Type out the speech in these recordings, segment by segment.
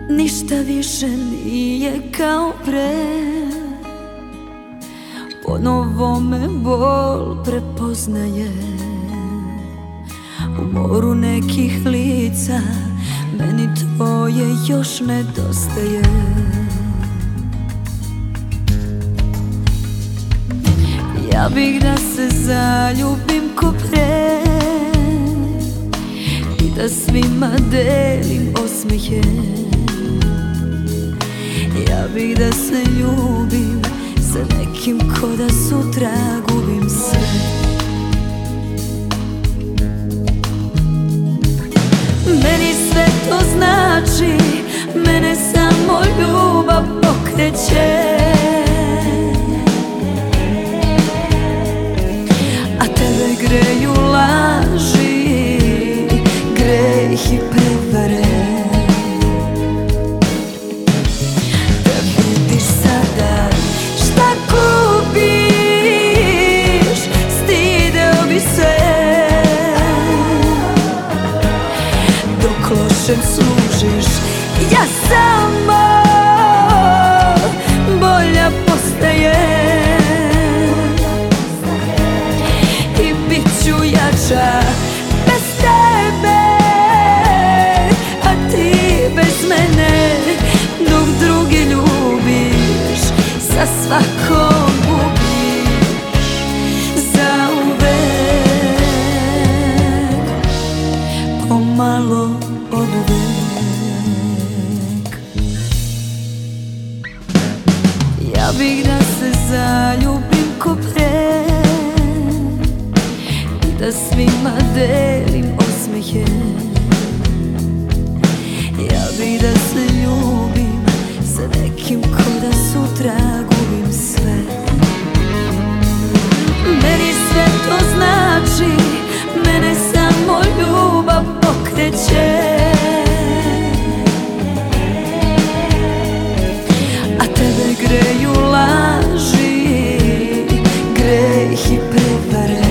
Ništa više nije kao pre, ponovo me bol prepoznaje. U moru nekih lica meni tvoje još nedostaje. Ja bih da se zaljubim ko pre i da svima delim osmijehe. Ja bih da se ljubim sa nekim ko da sutra gubim sve. Meni sve to znači, mene samo ljubav pokreće, a tebe greju laži, greh i prevare. Da vidiš sada šta gubiš, stideo bi se dok lošem služiš. Ja samo bolja postajem i bit ću jača bez tebe, a ti bez mene. Dok drugi ljubiš, sa svakom gubiš zauvek, pomalo oduvek. Ja bih da se zaljubim ko pre i da svima delim osmijehe. Ja bih da se ljubim sa nekim ko da sutra gubim sve. Meni sve to znači, mene samo ljubav pokreće, a tebe greju laži, greh i prevare.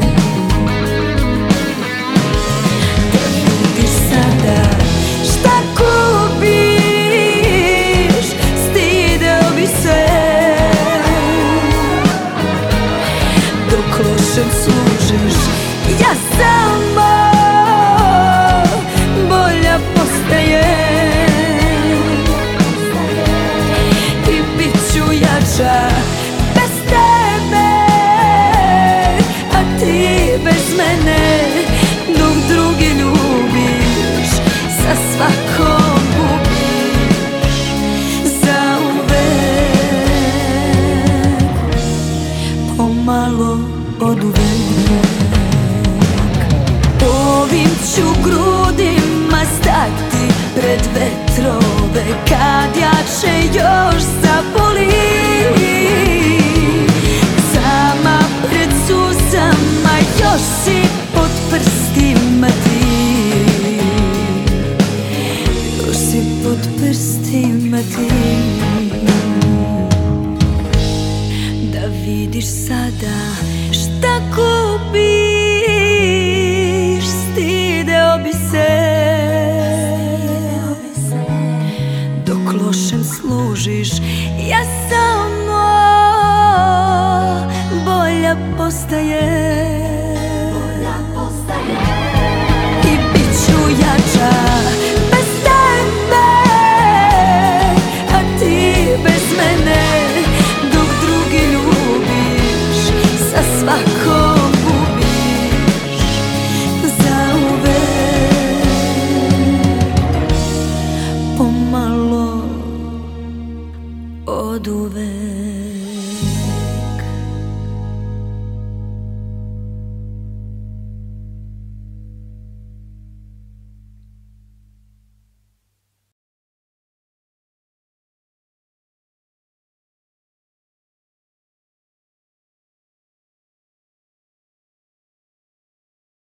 Da vidiš sada šta gubiš, stideo bi se dok lošem služiš. Ja samo bolja postajem i bit ću jača bez tebe, a ti bez mene. Dok drugi ljubiš, sa svakom gubiš zauvek, pomalo oduvek. Ovim ću grudima stati pred vetrove kad jače još zaboli. Sama pred suzama još si pod prstima ti, još si pod prstima ti. Da vidiš sada šta gubiš, stideo bi se dok lošem služiš. Ja samo bolja postajem i bit ću jača bez tebe, a ti bez mene. Dok drugi ljubiš, sa svakom gubiš zauvek, pomalo oduvek.